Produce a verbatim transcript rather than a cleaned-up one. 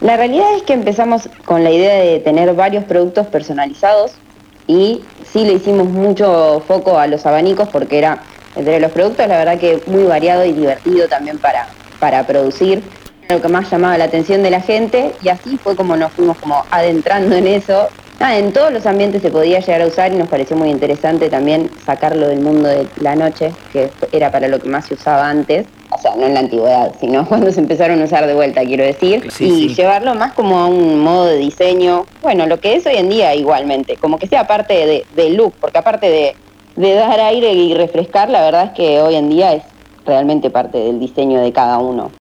La realidad es que empezamos con la idea de tener varios productos personalizados y sí le hicimos mucho foco a los abanicos porque era, entre los productos, la verdad que muy variado y divertido también para, para producir, lo que más llamaba la atención de la gente, y así fue como nos fuimos como adentrando en eso. Ah, en todos los ambientes se podía llegar a usar y nos pareció muy interesante también sacarlo del mundo de la noche, que era para lo que más se usaba antes, o sea, no en la antigüedad, sino cuando se empezaron a usar de vuelta, quiero decir, Sí, y sí. llevarlo más como a un modo de diseño, bueno, lo que es hoy en día igualmente, como que sea parte de, de look, porque aparte de, de dar aire y refrescar, la verdad es que hoy en día es realmente parte del diseño de cada uno.